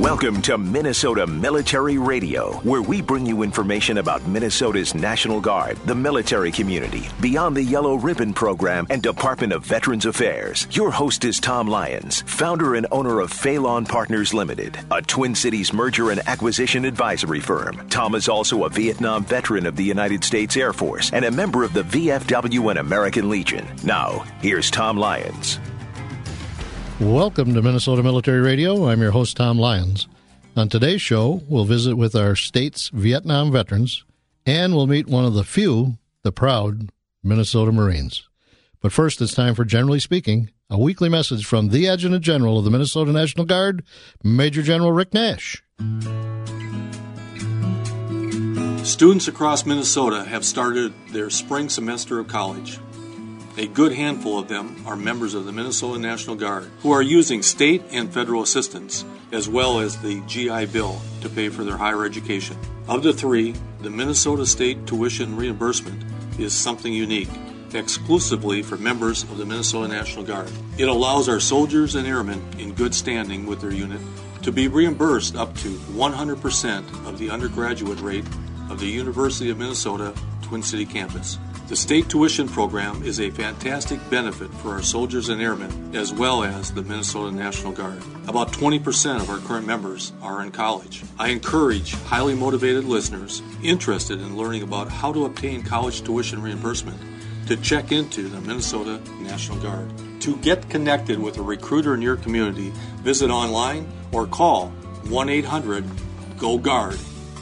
Welcome to Minnesota Military Radio, where we bring you information about Minnesota's National Guard, the military community, Beyond the Yellow Ribbon Program, and Department of Veterans Affairs. Your host is Tom Lyons, founder and owner of Phelan Partners Limited, a Twin Cities merger and acquisition advisory firm. Tom is also a Vietnam veteran of the United States Air Force and a member of the VFW and American Legion. Now, here's Tom Lyons. Welcome to Minnesota Military Radio. I'm your host, Tom Lyons. On today's show, we'll visit with our state's Vietnam veterans, and we'll meet one of the few, the proud Minnesota Marines. But first, it's time for Generally Speaking, a weekly message from the Adjutant General of the Minnesota National Guard, Major General Rick Nash. Students across Minnesota have started their spring semester of college. A good handful of them are members of the Minnesota National Guard who are using state and federal assistance, as well as the GI Bill, to pay for their higher education. Of the three, the Minnesota State Tuition Reimbursement is something unique, exclusively for members of the Minnesota National Guard. It allows our soldiers and airmen in good standing with their unit to be reimbursed up to 100% of the undergraduate rate of the University of Minnesota Twin City campus. The state tuition program is a fantastic benefit for our soldiers and airmen, as well as the Minnesota National Guard. About 20% of our current members are in college. I encourage highly motivated listeners interested in learning about how to obtain college tuition reimbursement to check into the Minnesota National Guard. To get connected with a recruiter in your community, visit online or call 1-800-GO-GUARD.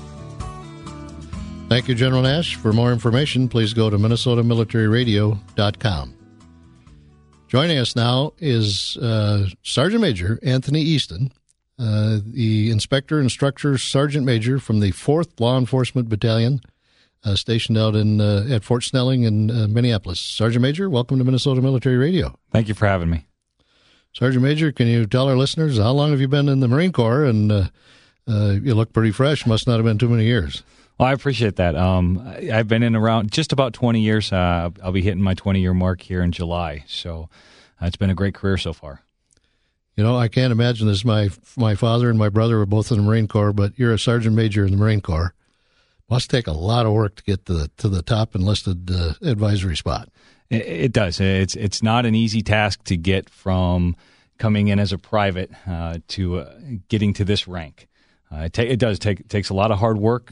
Thank you, General Nash. For more information, please go to minnesotamilitaryradio.com. Joining us now is Sergeant Major Anthony Easton, the Inspector Instructor Sergeant Major from the 4th Law Enforcement Battalion, stationed out at Fort Snelling in Minneapolis. Sergeant Major, welcome to Minnesota Military Radio. Thank you for having me. Sergeant Major, can you tell our listeners how long have you been in the Marine Corps? And you look pretty fresh. Must not have been too many years. Well, I appreciate that. I've been in around just about 20 years. I'll be hitting my 20-year mark here in July. So it's been a great career so far. You know, I can't imagine this. My father and my brother were both in the Marine Corps, but you're a Sergeant Major in the Marine Corps. Must take a lot of work to get to the top enlisted advisory spot. It does. It's not an easy task to get from coming in as a private to getting to this rank. It takes a lot of hard work.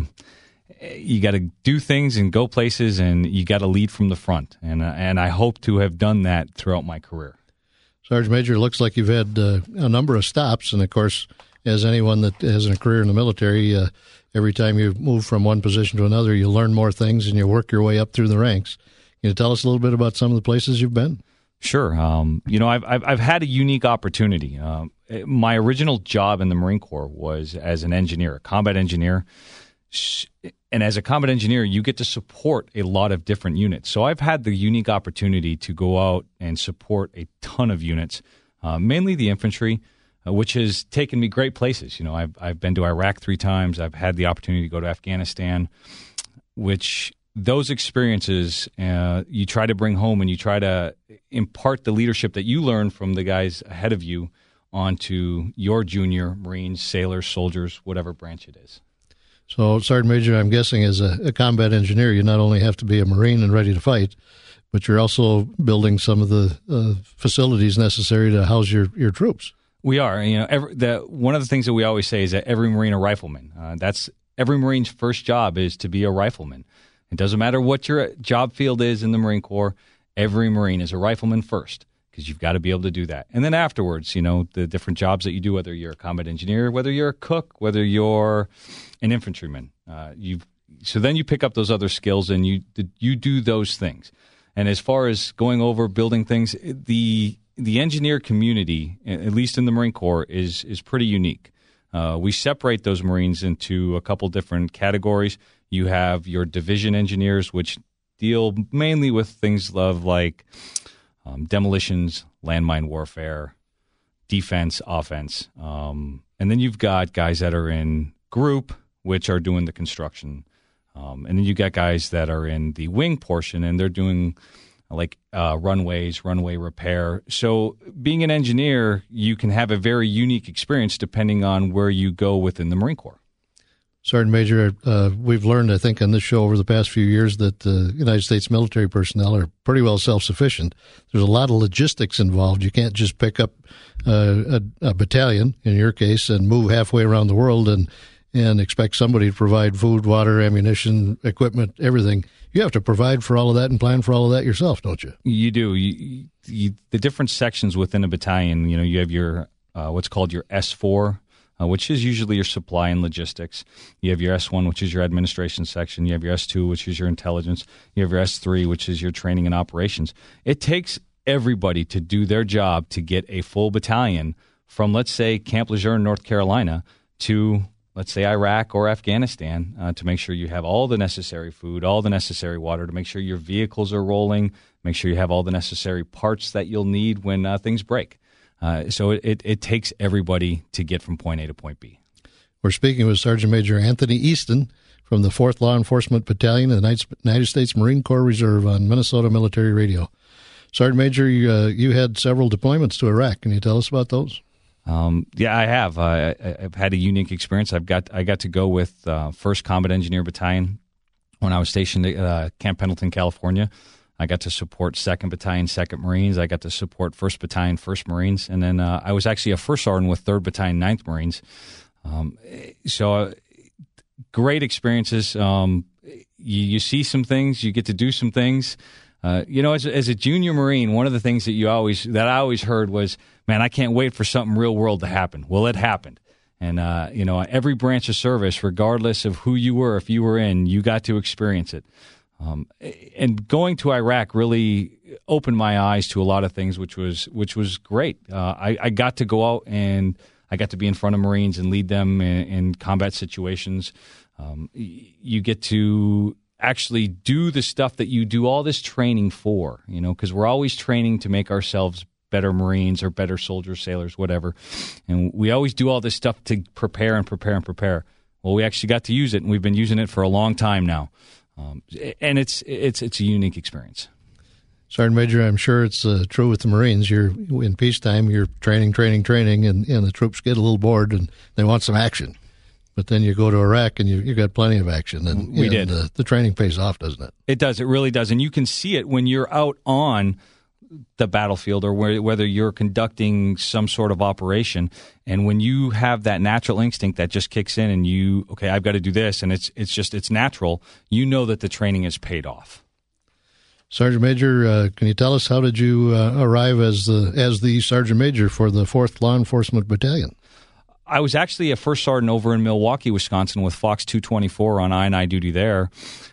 You got to do things and go places, and you got to lead from the front. And I hope to have done that throughout my career. Sergeant Major, it looks like you've had a number of stops, and of course, as anyone that has a career in the military, every time you move from one position to another, you learn more things and you work your way up through the ranks. Can you tell us a little bit about some of the places you've been? Sure. I've had a unique opportunity. My original job in the Marine Corps was as an engineer, a combat engineer. And as a combat engineer, you get to support a lot of different units. So I've had the unique opportunity to go out and support a ton of units, mainly the infantry, which has taken me great places. You know, I've been to Iraq 3 times. I've had the opportunity to go to Afghanistan, which those experiences you try to bring home and you try to impart the leadership that you learn from the guys ahead of you onto your junior Marines, sailors, soldiers, whatever branch it is. So, Sergeant Major, I'm guessing as a combat engineer, you not only have to be a Marine and ready to fight, but you're also building some of the facilities necessary to house your troops. We are. You know, one of the things that we always say is that every Marine a rifleman. That's every Marine's first job is to be a rifleman. It doesn't matter what your job field is in the Marine Corps. Every Marine is a rifleman first, because you've got to be able to do that. And then afterwards, you know, the different jobs that you do, whether you're a combat engineer, whether you're a cook, whether you're an infantryman, so then you pick up those other skills and you do those things. And as far as going over building things, the engineer community, at least in the Marine Corps, is pretty unique. We separate those Marines into a couple different categories. You have your division engineers, which deal mainly with things like demolitions, landmine warfare, defense, offense. And then you've got guys that are in group, which are doing the construction. And then you got guys that are in the wing portion, and they're doing like runways, runway repair. So being an engineer, you can have a very unique experience depending on where you go within the Marine Corps. Sergeant Major, we've learned, I think, on this show over the past few years that United States military personnel are pretty well self-sufficient. There's a lot of logistics involved. You can't just pick up a battalion, in your case, and move halfway around the world and expect somebody to provide food, water, ammunition, equipment, everything. You have to provide for all of that and plan for all of that yourself, don't you? You do. The different sections within a battalion, you have your what's called your S4, which is usually your supply and logistics. You have your S1, which is your administration section. You have your S2, which is your intelligence. You have your S3, which is your training and operations. It takes everybody to do their job to get a full battalion from, let's say, Camp Lejeune, North Carolina, to, let's say, Iraq or Afghanistan, to make sure you have all the necessary food, all the necessary water, to make sure your vehicles are rolling, make sure you have all the necessary parts that you'll need when things break. So it takes everybody to get from point A to point B. We're speaking with Sergeant Major Anthony Easton from the 4th Law Enforcement Battalion of the United States Marine Corps Reserve on Minnesota Military Radio. Sergeant Major, you had several deployments to Iraq. Can you tell us about those? Yeah, I have. I've had a unique experience. I got to go with 1st Combat Engineer Battalion when I was stationed at Camp Pendleton, California. I got to support 2nd Battalion, 2nd Marines. I got to support 1st Battalion, 1st Marines. And then I was actually a First Sergeant with 3rd Battalion, 9th Marines. So great experiences. You see some things. You get to do some things. As a junior Marine, one of the things that I always heard was, man, I can't wait for something real world to happen. Well, it happened. And, every branch of service, regardless of who you were, if you were in, you got to experience it. And going to Iraq really opened my eyes to a lot of things, which was great. I got to go out and I got to be in front of Marines and lead them in combat situations. You get to actually do the stuff that you do all this training for, because we're always training to make ourselves better Marines or better soldiers, sailors, whatever. And we always do all this stuff to prepare and prepare and prepare. Well, we actually got to use it, and we've been using it for a long time now. And it's a unique experience. Sergeant Major, I'm sure it's true with the Marines. You're in peacetime, you're training, and the troops get a little bored and they want some action. But then you go to Iraq and you got plenty of action. And we did. The training pays off, doesn't it? It does. It really does. And you can see it when you're out on the battlefield or whether you're conducting some sort of operation. And when you have that natural instinct that just kicks in and I've got to do this, and it's natural, you know that the training has paid off. Sergeant Major, can you tell us how did you arrive as the Sergeant Major for the 4th Law Enforcement Battalion? I was actually a First Sergeant over in Milwaukee, Wisconsin with Fox 224 on I&I duty there.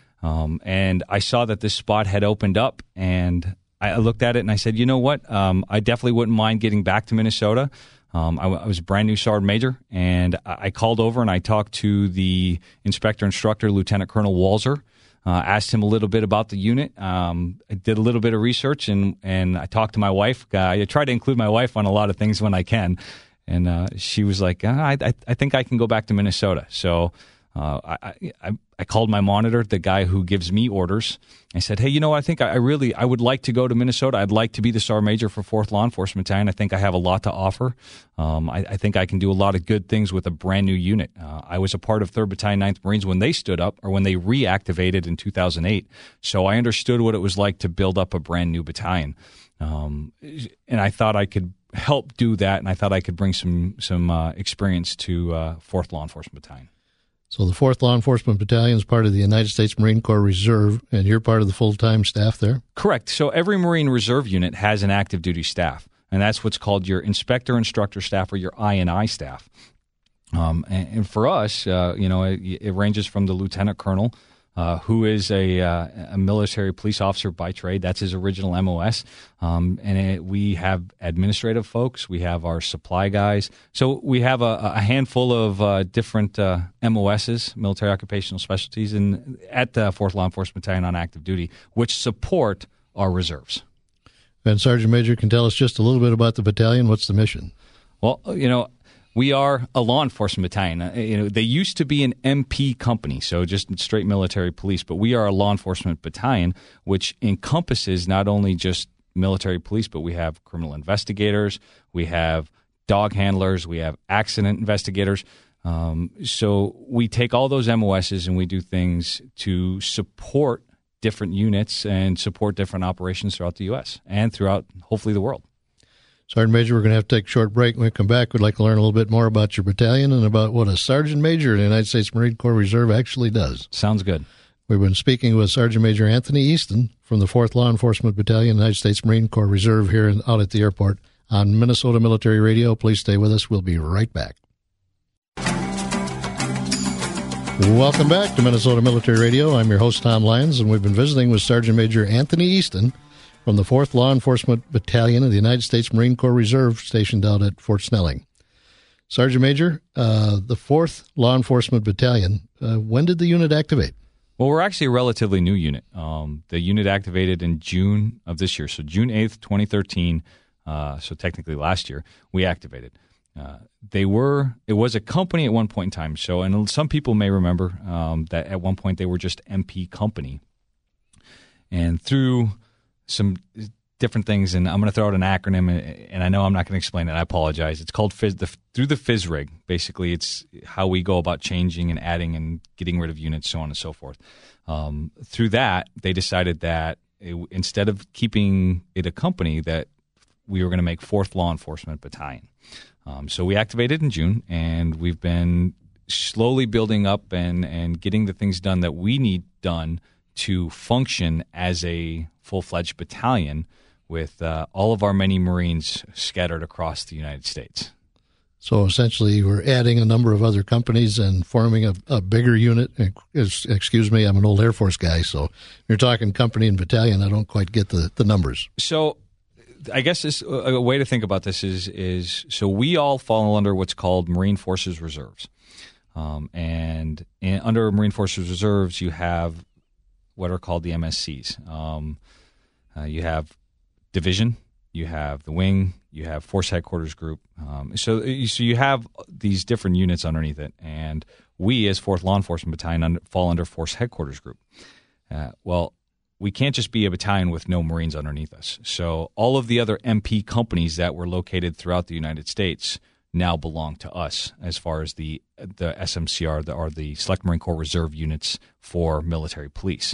And I saw that this spot had opened up, and I looked at it and I said, you know what? I definitely wouldn't mind getting back to Minnesota. I was a brand new Sergeant Major, and I called over and I talked to the Inspector Instructor, Lieutenant Colonel Walzer. Asked him a little bit about the unit. I did a little bit of research, and I talked to my wife. I try to include my wife on a lot of things when I can. And she was like, I think I can go back to Minnesota. So I called my monitor, the guy who gives me orders. I said, hey, I think I would like to go to Minnesota. I'd like to be the Sergeant Major for 4th Law Enforcement Battalion. I think I have a lot to offer. I think I can do a lot of good things with a brand new unit. I was a part of 3rd Battalion, 9th Marines when they stood up or when they reactivated in 2008. So I understood what it was like to build up a brand new battalion. And I thought I could help do that, and I thought I could bring some experience to 4th Law Enforcement Battalion. So the 4th Law Enforcement Battalion is part of the United States Marine Corps Reserve, and you're part of the full-time staff there? Correct. So every Marine Reserve unit has an active duty staff, and that's what's called your Inspector Instructor staff or your I&I staff. And for us, it ranges from the Lieutenant Colonel, who is a military police officer by trade. That's his original MOS. We have administrative folks. We have our supply guys. So we have a handful of different MOSs, military occupational specialties, at the 4th Law Enforcement Battalion on active duty, which support our reserves. And Sergeant Major can tell us just a little bit about the battalion. What's the mission? Well, We are a law enforcement battalion. They used to be an MP company, so just straight military police, but we are a law enforcement battalion, which encompasses not only just military police, but we have criminal investigators, we have dog handlers, we have accident investigators. So we take all those MOSs and we do things to support different units and support different operations throughout the U.S. and throughout, hopefully, the world. Sergeant Major, we're going to have to take a short break. When we come back, we'd like to learn a little bit more about your battalion and about what a Sergeant Major in the United States Marine Corps Reserve actually does. Sounds good. We've been speaking with Sergeant Major Anthony Easton from the 4th Law Enforcement Battalion, United States Marine Corps Reserve here out at the airport on Minnesota Military Radio. Please stay with us. We'll be right back. Welcome back to Minnesota Military Radio. I'm your host, Tom Lyons, and we've been visiting with Sergeant Major Anthony Easton from the 4th Law Enforcement Battalion of the United States Marine Corps Reserve stationed out at Fort Snelling. Sergeant Major, the 4th Law Enforcement Battalion, when did the unit activate? Well, we're actually a relatively new unit. The unit activated in June of this year, so June 8th, 2013, so technically last year, we activated. It was a company at one point in time, and some people may remember that at one point they were just MP company. And through some different things, and I'm going to throw out an acronym, and I know I'm not going to explain it. I apologize. It's called through the FISRIG. Basically, it's how we go about changing and adding and getting rid of units, so on and so forth. Through that, they decided that instead of keeping it a company, that we were going to make 4th Law Enforcement Battalion. So we activated in June, and we've been slowly building up and getting the things done that we need done to function as a full-fledged battalion with all of our many Marines scattered across the United States. So essentially, we're adding a number of other companies and forming a bigger unit. Excuse me, I'm an old Air Force guy, so you're talking company and battalion. I don't quite get the numbers. So I guess a way to think about this is so we all fall under what's called Marine Forces Reserves. And under Marine Forces Reserves, you have what are called the MSCs. You have division, you have the wing, you have Force Headquarters Group. So you have these different units underneath it, and we, as 4th Law Enforcement Battalion, fall under Force Headquarters Group. Well, we can't just be a battalion with no Marines underneath us. So all of the other MP companies that were located throughout the United States now belong to us as far as the SMCR, or the Select Marine Corps Reserve units for military police.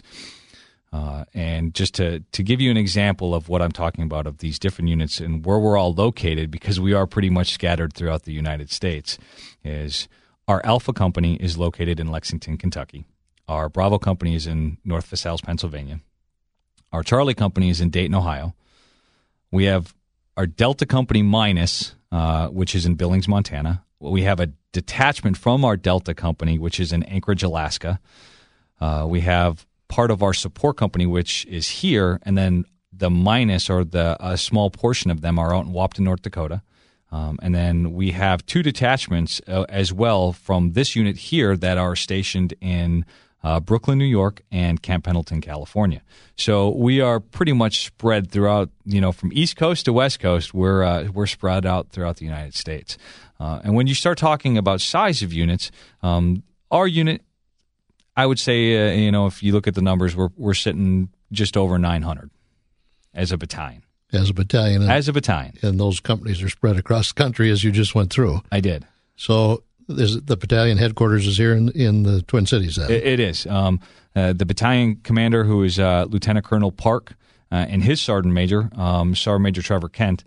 And just to give you an example of what I'm talking about, of these different units and where we're all located, because we are pretty much scattered throughout the United States, is our Alpha Company is located in Lexington, Kentucky. Our Bravo Company is in North Versailles, Pennsylvania. Our Charlie Company is in Dayton, Ohio. We have our Delta Company Minus, which is in Billings, Montana. We have a detachment from our Delta Company, which is in Anchorage, Alaska. We have part of our support company, which is here, and then the Minus, or a small portion of them, are out in Wapton, North Dakota. And then we have 2 detachments as well from this unit here that are stationed in Brooklyn, New York, and Camp Pendleton, California. So we are pretty much spread throughout, from East Coast to West Coast. We're spread out throughout the United States. And when you start talking about size of units, our unit, I would say, if you look at the numbers, we're sitting just over 900 as a battalion. As a battalion. As a battalion. And those companies are spread across the country, as you just went through. I did. So the battalion headquarters is here in the Twin Cities, then? It is. The battalion commander, who is Lieutenant Colonel Park, and his sergeant major, Sergeant Major Trevor Kent,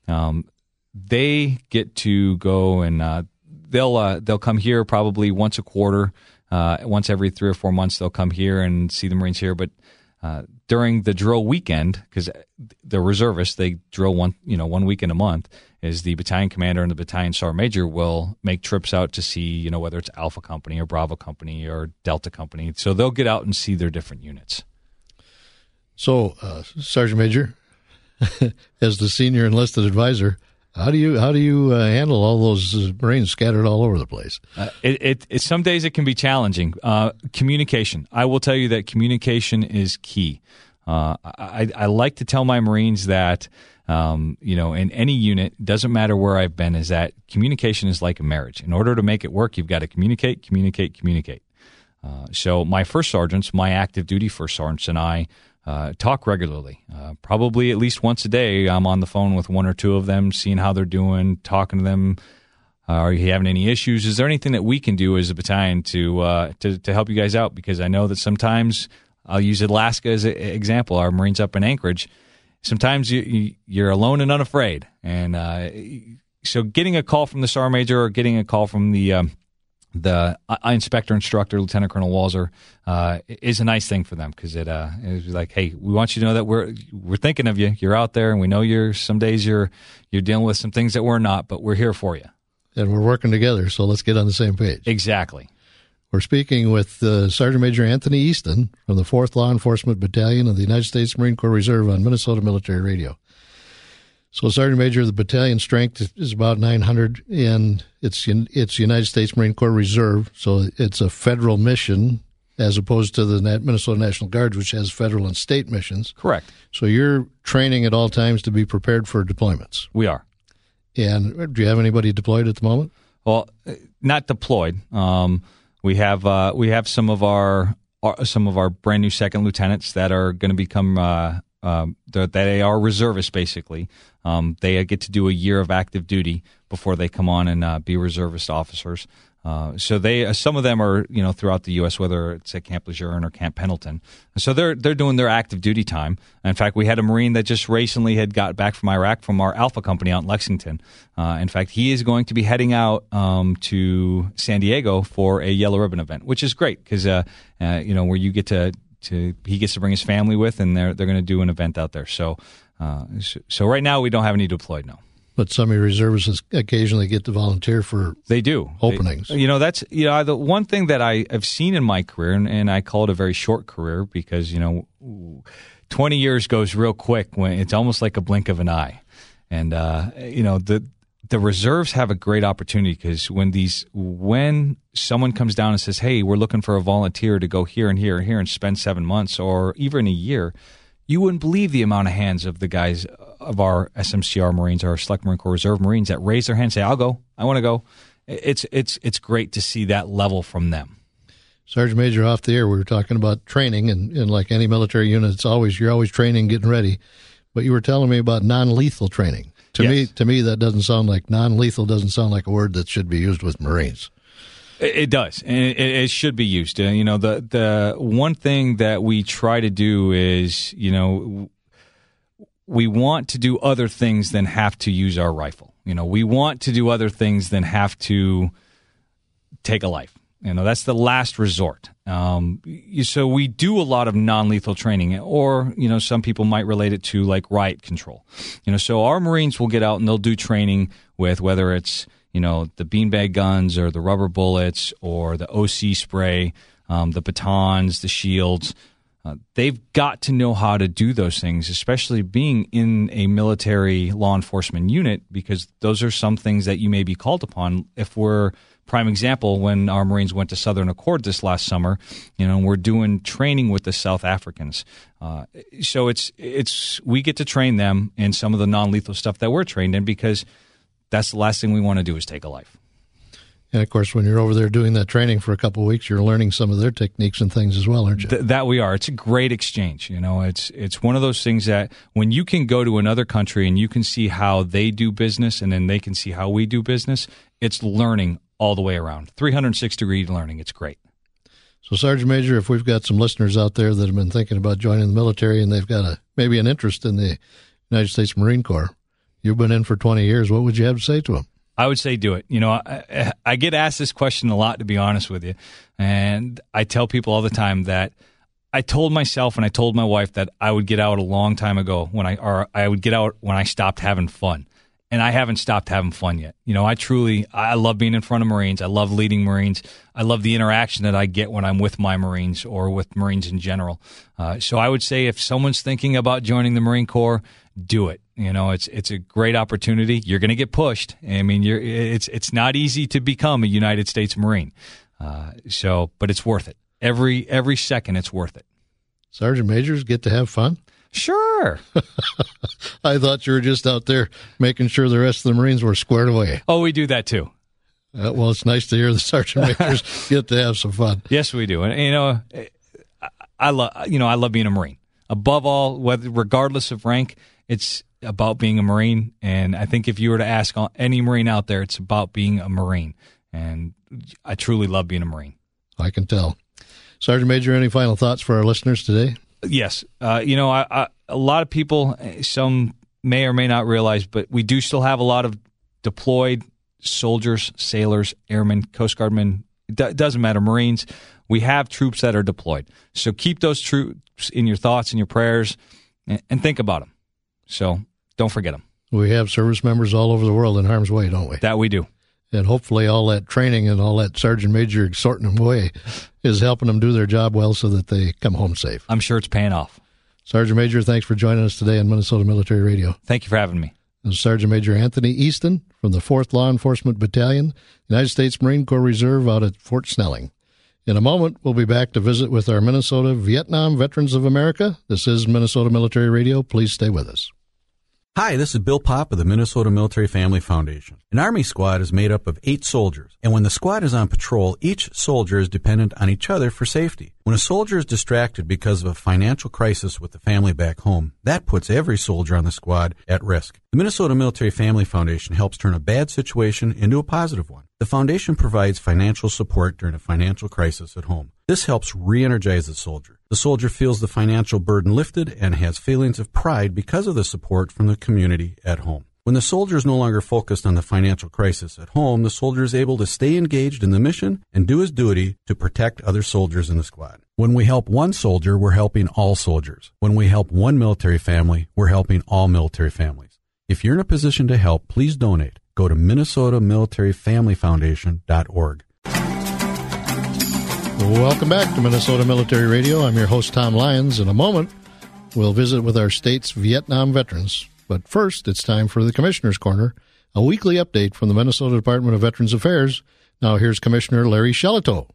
they get to go and they'll come here probably once a quarter. Once every 3 or 4 months, they'll come here and see the Marines here. But during the drill weekend, because the reservists, they drill one weekend a month, is the battalion commander and the battalion sergeant major will make trips out to see, whether it's Alpha Company or Bravo Company or Delta Company. So they'll get out and see their different units. So, Sergeant Major, as the senior enlisted advisor, how do you handle all those Marines scattered all over the place? Some days it can be challenging. Communication. I will tell you that communication is key. I like to tell my Marines that in any unit, doesn't matter where I've been, is that communication is like a marriage. In order to make it work, you've got to communicate. So my first sergeants, my active duty first sergeants, and I talk regularly. Probably at least once a day, I'm on the phone with one or two of them, seeing how they're doing, talking to them. Are you having any issues? Is there anything that we can do as a battalion to help you guys out? Because I know that sometimes, I'll use Alaska as an example, our Marines up in Anchorage, sometimes you're alone and unafraid. And so getting a call from the Sergeant Major or getting a call from the inspector instructor, Lieutenant Colonel Walzer, is a nice thing for them, because it's like, hey, we want you to know that we're thinking of you. You're out there, and we know some days you're dealing with some things that we're not, but we're here for you. And we're working together, so let's get on the same page. Exactly. We're speaking with Sergeant Major Anthony Easton from the 4th Law Enforcement Battalion of the United States Marine Corps Reserve on Minnesota Military Radio. So, Sergeant Major, the battalion strength is about 900, and it's United States Marine Corps Reserve, so it's a federal mission as opposed to the Minnesota National Guard, which has federal and state missions. Correct. So you're training at all times to be prepared for deployments. We are. And do you have anybody deployed at the moment? Well, not deployed. We have some of our brand new second lieutenants that are going to become they are reservists, basically. They get to do a year of active duty before they come on and be reservist officers. So some of them are throughout the U.S., whether it's at Camp Lejeune or Camp Pendleton. So they're doing their active duty time. In fact, we had a Marine that just recently had got back from Iraq from our Alpha Company out in Lexington. In fact, he is going to be heading out to San Diego for a Yellow Ribbon event, which is great because where you get to he gets to bring his family with, and they're going to do an event out there. So right now we don't have any deployed, no. But some of your reservists occasionally get to volunteer for openings. That's the one thing that I have seen in my career, and I call it a very short career because 20 years goes real quick when it's almost like a blink of an eye, and the reserves have a great opportunity because when someone comes down and says, "Hey, we're looking for a volunteer to go here and here and here and spend 7 months or even a year," you wouldn't believe the amount of hands of the guys of our SMCR Marines, our Select Marine Corps Reserve Marines, that raise their hand and say, "I'll go. I want to go." It's great to see that level from them. Sergeant Major, off the air, we were talking about training, and like any military unit, you're always training, getting ready. But you were telling me about non-lethal training. To me, that doesn't sound like non-lethal. Doesn't sound like a word that should be used with Marines. It does, and it should be used. The one thing that we try to do is, we want to do other things than have to use our rifle. We want to do other things than have to take a life. That's the last resort. So we do a lot of non-lethal training, or, some people might relate it to like riot control. So our Marines will get out and they'll do training with whether it's, the beanbag guns or the rubber bullets or the OC spray, the batons, the shields. They've got to know how to do those things, especially being in a military law enforcement unit, because those are some things that you may be called upon. If we're prime example, when our Marines went to Southern Accord this last summer, we're doing training with the South Africans. So we get to train them in some of the non-lethal stuff that we're trained in, because that's the last thing we want to do is take a life. And, of course, when you're over there doing that training for a couple of weeks, you're learning some of their techniques and things as well, aren't you? That we are. It's a great exchange. It's one of those things that when you can go to another country and you can see how they do business and then they can see how we do business, it's learning all the way around. 360-degree learning. It's great. So, Sergeant Major, if we've got some listeners out there that have been thinking about joining the military and they've got maybe an interest in the United States Marine Corps, you've been in for 20 years, what would you have to say to them? I would say do it. I get asked this question a lot, to be honest with you. And I tell people all the time that I told myself and I told my wife that I would get out a long time ago I would get out when I stopped having fun. And I haven't stopped having fun yet. I love being in front of Marines. I love leading Marines. I love the interaction that I get when I'm with my Marines or with Marines in general. So I would say if someone's thinking about joining the Marine Corps, do it. It's a great opportunity. You're going to get pushed. I mean, it's not easy to become a United States Marine. But it's worth it. Every second, it's worth it. Sergeant Majors get to have fun? Sure. I thought you were just out there making sure the rest of the Marines were squared away. Oh, we do that too. Well, it's nice to hear the sergeant majors get to have some fun. Yes, we do. And I love being a Marine. Above all, regardless of rank, it's about being a Marine. And I think if you were to ask any Marine out there, it's about being a Marine. And I truly love being a Marine. I can tell. Sergeant Major, any final thoughts for our listeners today? Yes. A lot of people, some may or may not realize, but we do still have a lot of deployed soldiers, sailors, airmen, Coast Guardmen. It doesn't matter, Marines. We have troops that are deployed. So keep those troops in your thoughts and your prayers and think about them. So don't forget them. We have service members all over the world in harm's way, don't we? That we do. And hopefully all that training and all that Sergeant Major sorting them away is helping them do their job well so that they come home safe. I'm sure it's paying off. Sergeant Major, thanks for joining us today on Minnesota Military Radio. Thank you for having me. This is Sergeant Major Anthony Easton from the 4th Law Enforcement Battalion, United States Marine Corps Reserve out at Fort Snelling. In a moment, we'll be back to visit with our Minnesota Vietnam Veterans of America. This is Minnesota Military Radio. Please stay with us. Hi, this is Bill Popp of the Minnesota Military Family Foundation. An Army squad is made up of 8 soldiers, and when the squad is on patrol, each soldier is dependent on each other for safety. When a soldier is distracted because of a financial crisis with the family back home, that puts every soldier on the squad at risk. The Minnesota Military Family Foundation helps turn a bad situation into a positive one. The foundation provides financial support during a financial crisis at home. This helps re-energize the soldier. The soldier feels the financial burden lifted and has feelings of pride because of the support from the community at home. When the soldier is no longer focused on the financial crisis at home, the soldier is able to stay engaged in the mission and do his duty to protect other soldiers in the squad. When we help one soldier, we're helping all soldiers. When we help one military family, we're helping all military families. If you're in a position to help, please donate. Go to MinnesotaMilitaryFamilyFoundation.org. Welcome back to Minnesota Military Radio. I'm your host, Tom Lyons. In a moment, we'll visit with our state's Vietnam veterans. But first, it's time for the Commissioner's Corner, a weekly update from the Minnesota Department of Veterans Affairs. Now here's Commissioner Larry Shellito.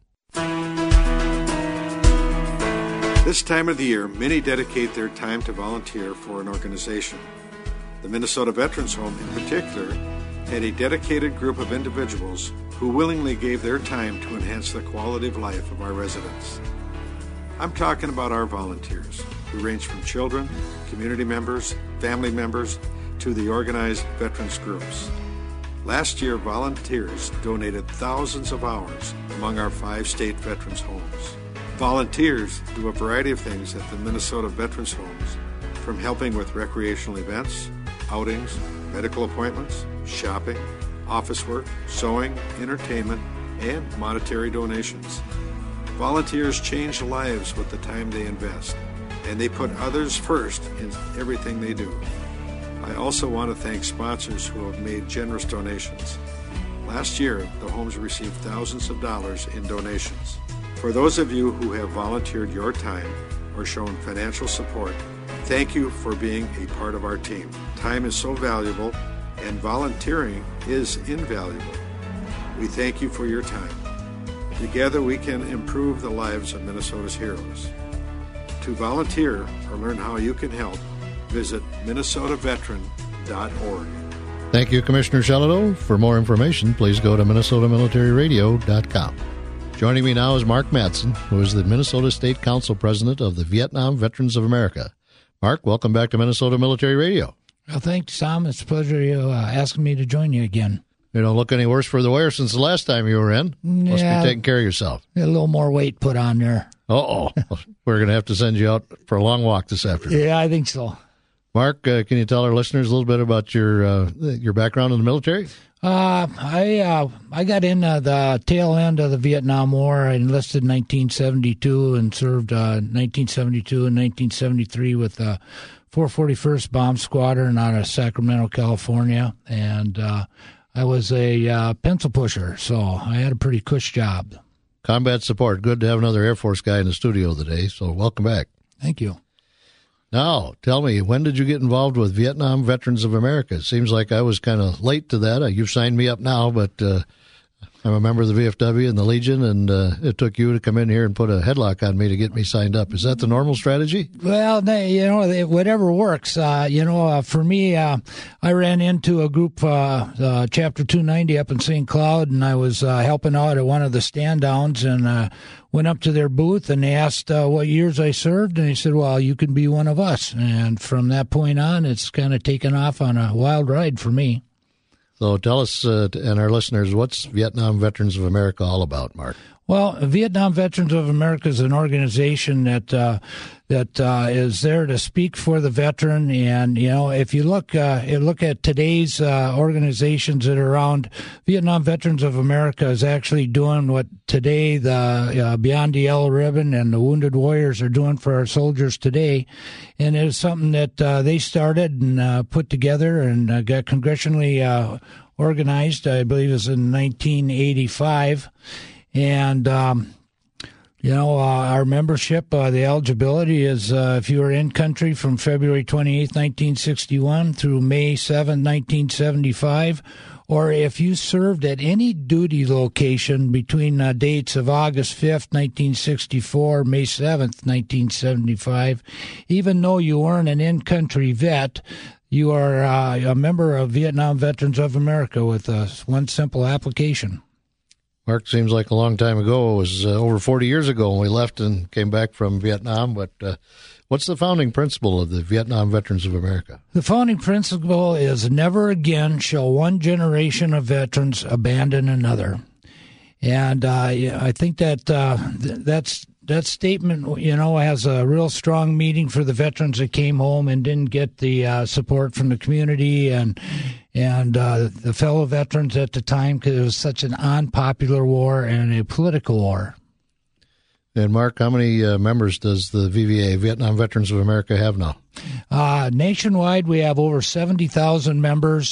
This time of the year, many dedicate their time to volunteer for an organization. The Minnesota Veterans Home, in particular, had a dedicated group of individuals who willingly gave their time to enhance the quality of life of our residents. I'm talking about our volunteers, who range from children, community members, family members, to the organized veterans groups. Last year, volunteers donated thousands of hours among our 5 state veterans homes. Volunteers do a variety of things at the Minnesota Veterans Homes, from helping with recreational events, outings, medical appointments, shopping, office work, sewing, entertainment, and monetary donations. Volunteers change lives with the time they invest, and they put others first in everything they do. I also want to thank sponsors who have made generous donations. Last year, the homes received thousands of dollars in donations. For those of you who have volunteered your time or shown financial support, thank you for being a part of our team. Time is so valuable, and volunteering is invaluable. We thank you for your time. Together we can improve the lives of Minnesota's heroes. To volunteer or learn how you can help, visit minnesotaveteran.org. Thank you, Commissioner Shellito. For more information, please go to minnesotamilitaryradio.com. Joining me now is Mark Madsen, who is the Minnesota State Council President of the Vietnam Veterans of America. Mark, welcome back to Minnesota Military Radio. Well, thanks, Tom. It's a pleasure you asking me to join you again. You don't look any worse for the wear since the last time you were in. Must be taking care of yourself. A little more weight put on there. Uh-oh. We're going to have to send you out for a long walk this afternoon. Yeah, I think so. Mark, can you tell our listeners a little bit about your background in the military? I got in the tail end of the Vietnam War. I enlisted in 1972 and served 1972 and 1973 with the 441st Bomb Squadron out of Sacramento, California. And I was a pencil pusher, so I had a pretty cush job. Combat support. Good to have another Air Force guy in the studio today, so welcome back. Thank you. Now, tell me, when did you get involved with Vietnam Veterans of America? It seems like I was kind of late to that. You've signed me up now, but I'm a member of the VFW and the Legion, and it took you to come in here and put a headlock on me to get me signed up. Is that the normal strategy? Well, whatever works. For me, I ran into a group, Chapter 290 up in St. Cloud, and I was helping out at one of the stand-downs, and went up to their booth, and they asked what years I served, and they said, well, you can be one of us. And from that point on, it's kind of taken off on a wild ride for me. So tell us and our listeners, what's Vietnam Veterans of America all about, Mark? Well, Vietnam Veterans of America is an organization that is there to speak for the veteran. And, if you look at today's organizations that are around, Vietnam Veterans of America is actually doing what today the Beyond the Yellow Ribbon and the Wounded Warriors are doing for our soldiers today. And it was something that they started and put together and got congressionally organized, I believe it was in 1985. And, our membership, the eligibility is if you were in country from February 28, 1961 through May 7, 1975, or if you served at any duty location between dates of August 5th, 1964, May 7th, 1975, even though you weren't an in-country vet, you are a member of Vietnam Veterans of America with one simple application. Mark, seems like a long time ago. It was over 40 years ago when we left and came back from Vietnam. But what's the founding principle of the Vietnam Veterans of America? The founding principle is never again shall one generation of veterans abandon another. And I think that that statement, has a real strong meaning for the veterans that came home and didn't get the support from the community and the fellow veterans at the time, because it was such an unpopular war and a political war. And Mark, how many members does the VVA, Vietnam Veterans of America, have now? Nationwide, we have over 70,000 members,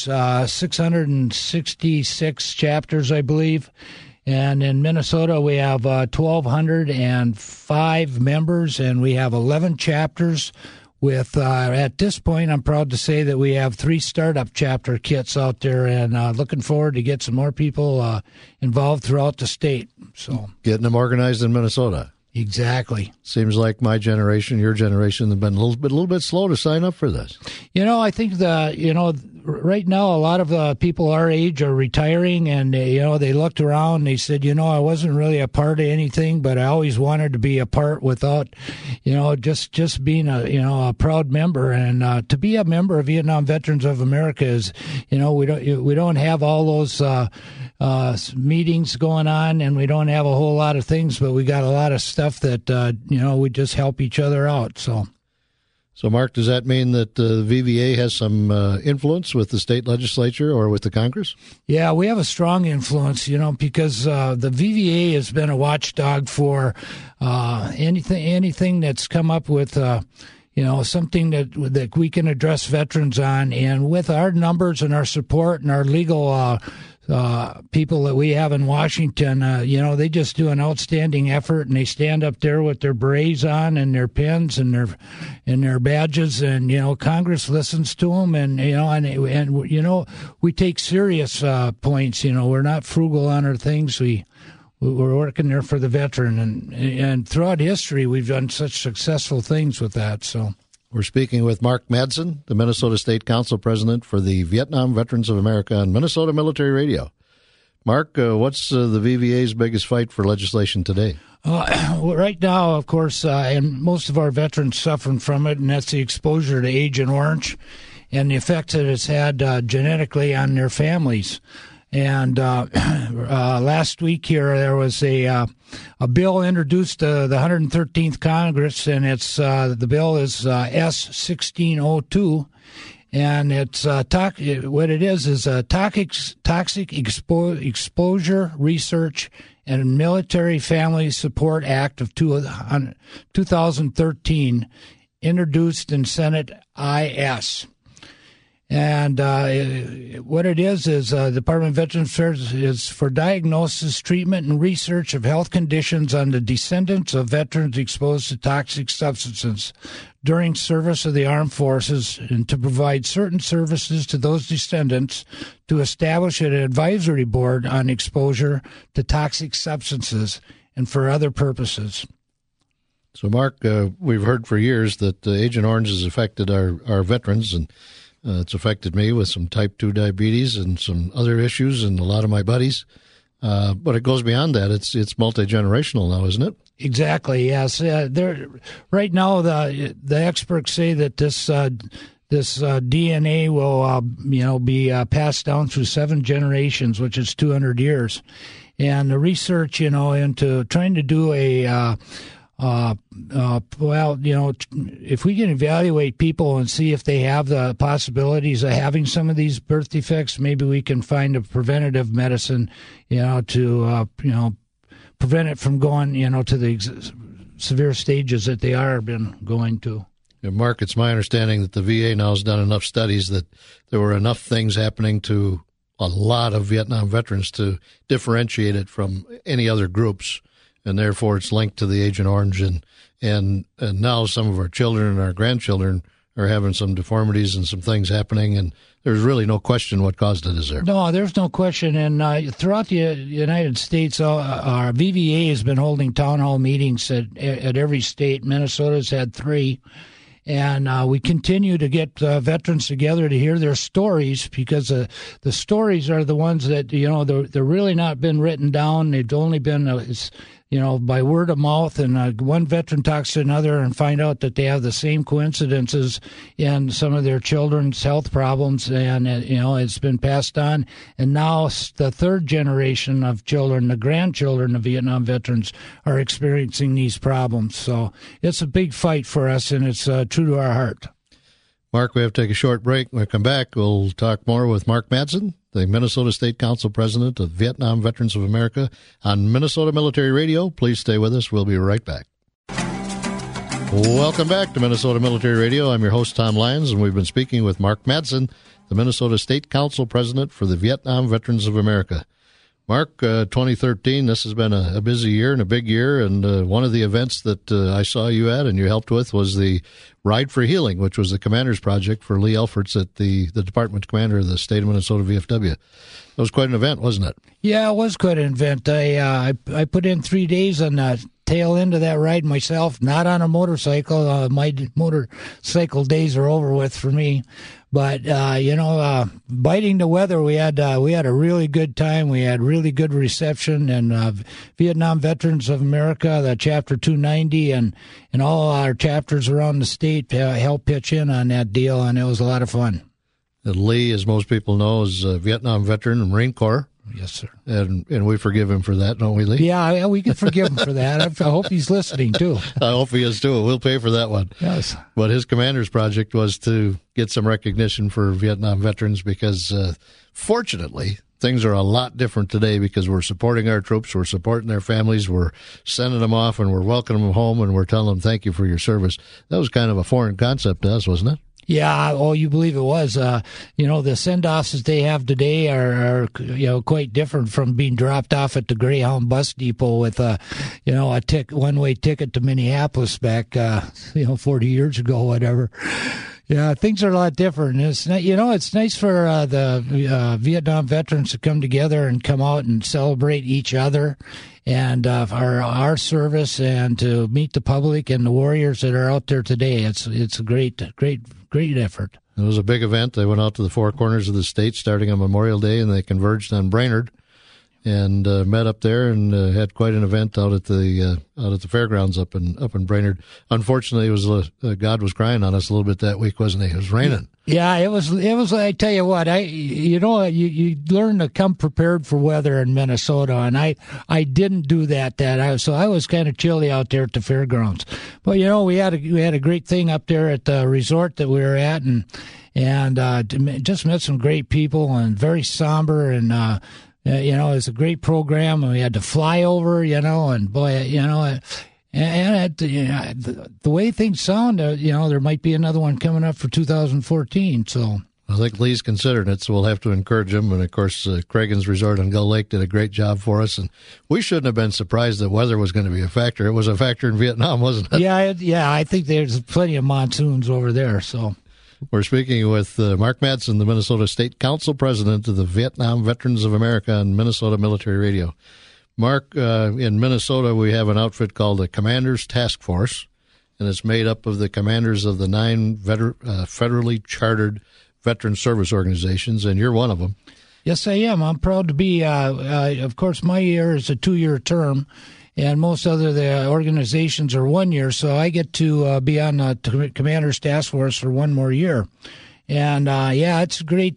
666 chapters, I believe. And in Minnesota, we have 1,205 members, and we have 11 chapters. With at this point, I'm proud to say that we have 3 startup chapter kits out there, and looking forward to get some more people involved throughout the state. So getting them organized in Minnesota. Exactly. Seems like my generation, your generation, have been a little bit slow to sign up for this. I think right now a lot of people our age are retiring, and they looked around and they said, I wasn't really a part of anything, but I always wanted to be a part without, just being a proud member. And to be a member of Vietnam Veterans of America is, we don't have all those meetings going on, and we don't have a whole lot of things, but we got a lot of stuff that we just help each other out. So Mark, does that mean that the VVA has some influence with the state legislature or with the Congress? Yeah, we have a strong influence, because the VVA has been a watchdog for anything that's come up with something that we can address veterans on. And with our numbers and our support and our legal people that we have in Washington, they just do an outstanding effort, and they stand up there with their berets on and their pins and their badges, and Congress listens to them, and we take serious points. We're not frugal on our things. We're working there for the veteran, and throughout history we've done such successful things with that. So. We're speaking with Mark Madsen, the Minnesota State Council President for the Vietnam Veterans of America on Minnesota Military Radio. Mark, what's the VVA's biggest fight for legislation today? Right now, of course, and most of our veterans suffering from it, and that's the exposure to Agent Orange and the effects that it's had genetically on their families. And last week here, there was a bill introduced to the 113th Congress, and it's the bill is S-1602, and it's what it is a Toxic Exposure Research and Military Family Support Act of 2013, introduced in Senate IS. And what it is Department of Veterans Affairs is for diagnosis, treatment, and research of health conditions on the descendants of veterans exposed to toxic substances during service of the armed forces, and to provide certain services to those descendants, to establish an advisory board on exposure to toxic substances, and for other purposes. So, Mark, we've heard for years that Agent Orange has affected our veterans, and it's affected me with some type 2 diabetes and some other issues and a lot of my buddies. But it goes beyond that. It's multi-generational now, isn't it? Exactly, yes. Right now, the experts say that this DNA will be passed down through 7 generations, which is 200 years. And the research, into trying to do if we can evaluate people and see if they have the possibilities of having some of these birth defects, maybe we can find a preventative medicine, to prevent it from going, to the severe stages that they are been going to. Yeah, Mark, it's my understanding that the VA now has done enough studies that there were enough things happening to a lot of Vietnam veterans to differentiate it from any other groups. And therefore, it's linked to the Agent Orange, and now some of our children and our grandchildren are having some deformities and some things happening, and there's really no question what caused it, is there? No, there's no question. And throughout the United States, our VVA has been holding town hall meetings at every state. Minnesota's had 3. And we continue to get veterans together to hear their stories, because the stories are the ones that, they're really not been written down. They've only been, by word of mouth. And one veteran talks to another and find out that they have the same coincidences in some of their children's health problems. And, it's been passed on. And now the 3rd generation of children, the grandchildren of Vietnam veterans, are experiencing these problems. So it's a big fight for us, and it's true to our heart. Mark, we have to take a short break. When we come back, we'll talk more with Mark Madsen, the Minnesota State Council President of Vietnam Veterans of America, on Minnesota Military Radio. Please stay with us. We'll be right back. Welcome back to Minnesota Military Radio. I'm your host, Tom Lyons, and we've been speaking with Mark Madsen, the Minnesota State Council President for the Vietnam Veterans of America. Mark, 2013, this has been a busy year and a big year, and one of the events that I saw you at and you helped with was the Ride for Healing, which was the Commander's Project for Lee Elferts at the Department Commander of the State of Minnesota VFW. It was quite an event, wasn't it? Yeah, it was quite an event. I put in 3 days on the tail end of that ride myself, not on a motorcycle. My motorcycle days are over with for me. But, biting the weather, we had a really good time. We had really good reception, and Vietnam Veterans of America, the Chapter 290, and all our chapters around the state helped pitch in on that deal, and it was a lot of fun. And Lee, as most people know, is a Vietnam veteran in Marine Corps. Yes, sir. And we forgive him for that, don't we, Lee? Yeah, we can forgive him for that. I hope he's listening, too. I hope he is, too. We'll pay for that one. Yes. But his Commander's Project was to get some recognition for Vietnam veterans because, fortunately, things are a lot different today because we're supporting our troops, we're supporting their families, we're sending them off, and we're welcoming them home, and we're telling them thank you for your service. That was kind of a foreign concept to us, wasn't it? Yeah, you believe it was. The send-offs that they have today are quite different from being dropped off at the Greyhound bus depot with a one-way ticket to Minneapolis back 40 years ago, whatever. Yeah, things are a lot different. It's nice for the Vietnam veterans to come together and come out and celebrate each other and our service, and to meet the public and the warriors that are out there today. It's a great effort. It was a big event. They went out to the 4 corners of the state starting on Memorial Day, and they converged on Brainerd and met up there and had quite an event out at the fairgrounds up in Brainerd. Unfortunately, it was God was crying on us a little bit that week, wasn't he? It was raining. Yeah, it was. I tell you what, you learn to come prepared for weather in Minnesota, and I didn't do that. So I was kind of chilly out there at the fairgrounds. But we had a great thing up there at the resort that we were at, and just met some great people, and very somber, and it was a great program, and we had to fly over, and boy, and the way things sound, there might be another one coming up for 2014. So I think Lee's considering it, so we'll have to encourage him. And, of course, Cragen's Resort on Gull Lake did a great job for us. And we shouldn't have been surprised that weather was going to be a factor. It was a factor in Vietnam, wasn't it? Yeah, I think there's plenty of monsoons over there. So we're speaking with Mark Madsen, the Minnesota State Council President of the Vietnam Veterans of America on Minnesota Military Radio. Mark, in Minnesota, we have an outfit called the Commanders Task Force, and it's made up of the commanders of the 9 federally chartered veteran service organizations, and you're one of them. Yes, I am. I'm proud to be. Of course, my year is a 2-year term, and most other the organizations are 1 year, so I get to be on the Commander's Task Force for 1 more year. And, it's a great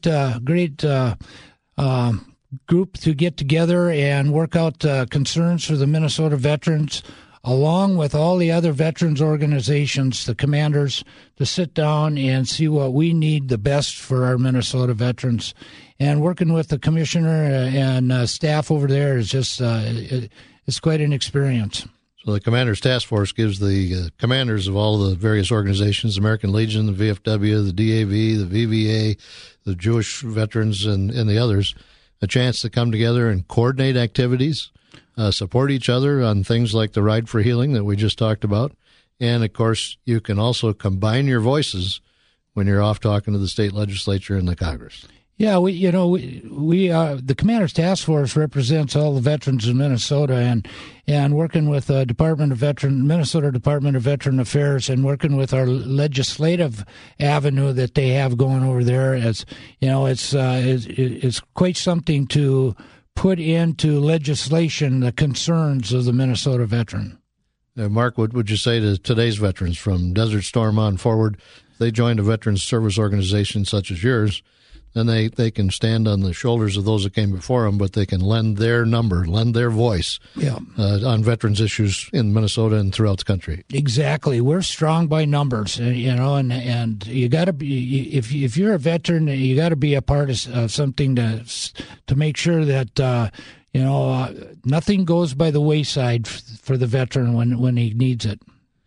group to get together and work out concerns for the Minnesota veterans, along with all the other veterans organizations, the commanders, to sit down and see what we need the best for our Minnesota veterans. And working with the commissioner and staff over there is just it's quite an experience. So the Commanders Task Force gives the commanders of all the various organizations, the American Legion, the VFW, the DAV, the VVA, the Jewish veterans, and the others, a chance to come together and coordinate activities, support each other on things like the Ride for Healing that we just talked about. And, of course, you can also combine your voices when you're off talking to the state legislature and the Congress. Yeah, we the Commander's Task Force represents all the veterans in Minnesota, and working with Minnesota Department of Veteran Affairs, and working with our legislative avenue that they have going over there. As you know, it's quite something to put into legislation the concerns of the Minnesota veteran. Mark, what would you say to today's veterans from Desert Storm on forward? If they joined a veterans service organization such as yours, then they can stand on the shoulders of those that came before them, but they can lend their voice on veterans issues in Minnesota and throughout the country. Exactly. We're strong by numbers, and you got to be, if you're a veteran, you got to be a part of something to make sure that, nothing goes by the wayside for the veteran when he needs it.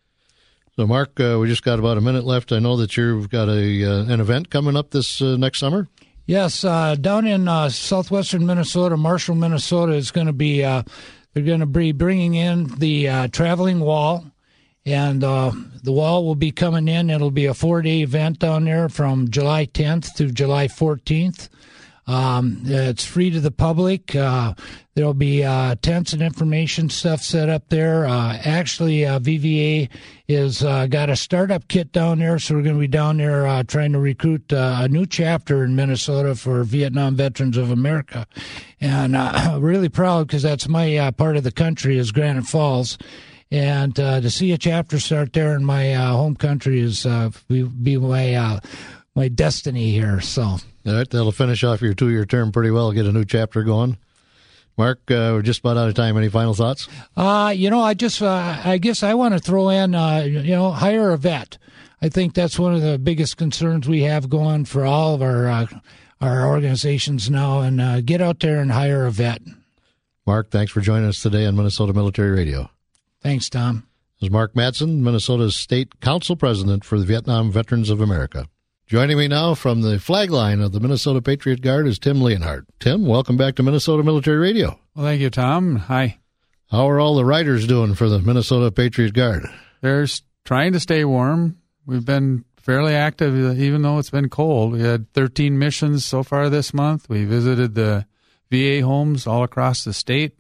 So, Mark, we just got about a minute left. I know that you've got an event coming up this next summer. Yes, down in southwestern Minnesota, Marshall, Minnesota is going to be. They're going to be bringing in the traveling wall, and the wall will be coming in. It'll be a 4-day event down there from July 10th to July 14th. It's free to the public. There'll be tents and information stuff set up there. Actually, VVA is got a startup kit down there, so we're going to be down there trying to recruit a new chapter in Minnesota for Vietnam Veterans of America. And really proud because that's my part of the country is Granite Falls. And to see a chapter start there in my home country is be my destiny here. So. All right, that'll finish off your 2-year term pretty well, get a new chapter going. Mark, we're just about out of time. Any final thoughts? I guess I want to throw in, hire a vet. I think that's one of the biggest concerns we have going for all of our organizations now, and get out there and hire a vet. Mark, thanks for joining us today on Minnesota Military Radio. Thanks, Tom. This is Mark Madsen, Minnesota's State Council President for the Vietnam Veterans of America. Joining me now from the flag line of the Minnesota Patriot Guard is Tim Leonhardt. Tim, welcome back to Minnesota Military Radio. Well, thank you, Tom. Hi. How are all the riders doing for the Minnesota Patriot Guard? They're trying to stay warm. We've been fairly active, even though it's been cold. We had 13 missions so far this month. We visited the VA homes all across the state.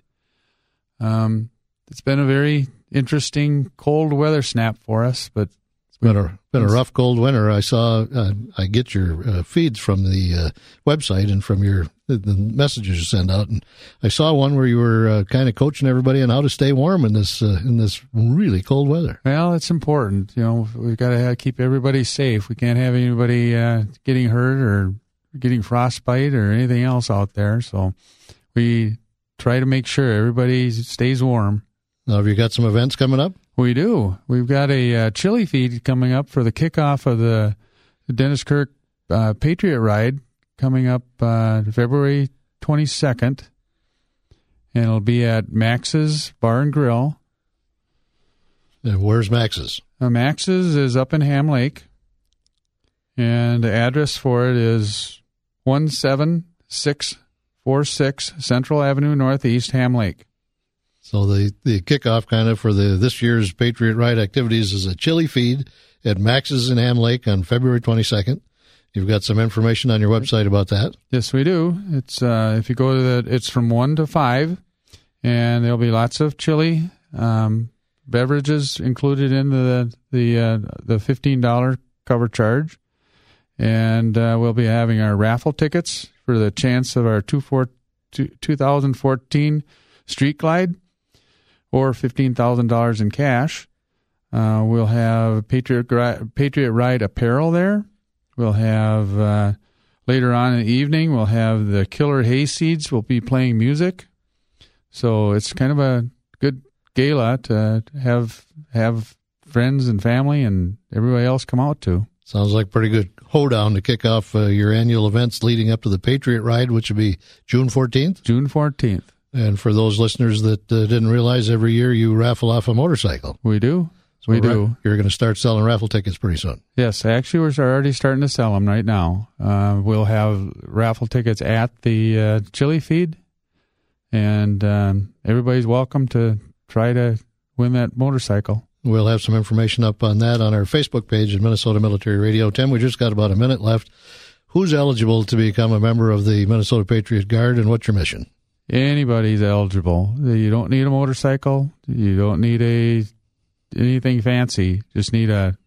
It's been a very interesting cold weather snap for us, but it's been a rough, cold winter. I saw, I get your feeds from the website and from the messages you send out, and I saw one where you were kind of coaching everybody on how to stay warm in this really cold weather. Well, it's important. We've got to keep everybody safe. We can't have anybody getting hurt or getting frostbite or anything else out there. So we try to make sure everybody stays warm. Now, have you got some events coming up? We do. We've got a chili feed coming up for the kickoff of the Dennis Kirk Patriot Ride coming up February 22nd. And it'll be at Max's Bar and Grill. And where's Max's? Max's is up in Ham Lake. And the address for it is 17646 Central Avenue Northeast, Ham Lake. So the kickoff kind of for this year's Patriot Ride activities is a chili feed at Max's in Ham Lake on February 22nd. You've got some information on your website about that. Yes, we do. It's if you go to it's from 1 to 5, and there'll be lots of chili beverages included in the $15 cover charge, and we'll be having our raffle tickets for the chance of our 2014 Street Glide, or $15,000 in cash. We'll have Patriot Ride apparel there. We'll have, later on in the evening, we'll have the Killer Hayseeds will be playing music. So it's kind of a good gala to have friends and family and everybody else come out to. Sounds like a pretty good hoedown to kick off your annual events leading up to the Patriot Ride, which will be June 14th? June 14th. And for those listeners that didn't realize, every year you raffle off a motorcycle. We do. So we do. You're going to start selling raffle tickets pretty soon. Yes, actually, we're already starting to sell them right now. We'll have raffle tickets at the chili feed, and everybody's welcome to try to win that motorcycle. We'll have some information up on that on our Facebook page at Minnesota Military Radio. Tim, we just got about a minute left. Who's eligible to become a member of the Minnesota Patriot Guard, and what's your mission? Anybody's eligible. You don't need a motorcycle. You don't need anything fancy. Just need a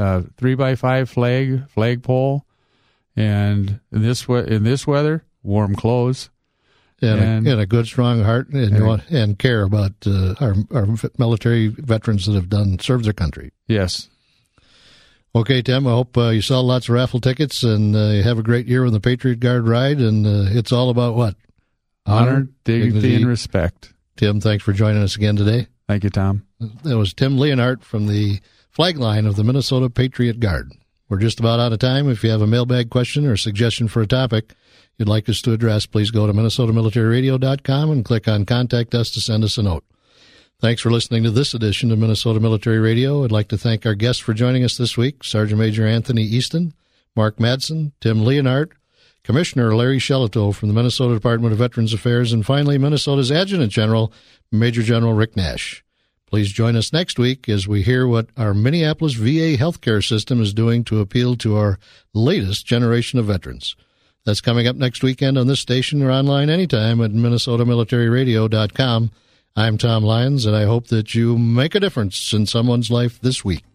3x5 flagpole, and in this weather, warm clothes, and a good, strong heart, and care about our military veterans that have served their country. Yes. Okay, Tim, I hope you sell lots of raffle tickets and you have a great year on the Patriot Guard ride, and it's all about what? Honor, dignity, and respect. Tim, thanks for joining us again today. Thank you, Tom. That was Tim Leonhardt from the flag line of the Minnesota Patriot Guard. We're just about out of time. If you have a mailbag question or suggestion for a topic you'd like us to address, please go to MinnesotaMilitaryRadio.com and click on Contact Us to send us a note. Thanks for listening to this edition of Minnesota Military Radio. I'd like to thank our guests for joining us this week, Sergeant Major Anthony Easton, Mark Madsen, Tim Leonhardt, Commissioner Larry Shelito from the Minnesota Department of Veterans Affairs, and finally, Minnesota's Adjutant General, Major General Rick Nash. Please join us next week as we hear what our Minneapolis VA healthcare system is doing to appeal to our latest generation of veterans. That's coming up next weekend on this station or online anytime at MinnesotaMilitaryRadio.com. I'm Tom Lyons, and I hope that you make a difference in someone's life this week.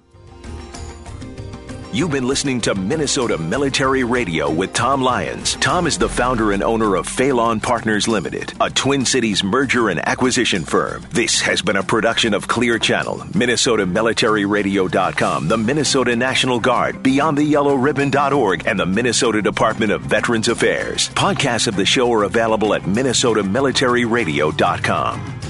You've been listening to Minnesota Military Radio with Tom Lyons. Tom is the founder and owner of Phelan Partners Limited, a Twin Cities merger and acquisition firm. This has been a production of Clear Channel, MinnesotaMilitaryRadio.com, the Minnesota National Guard, BeyondTheYellowRibbon.org, and the Minnesota Department of Veterans Affairs. Podcasts of the show are available at MinnesotaMilitaryRadio.com.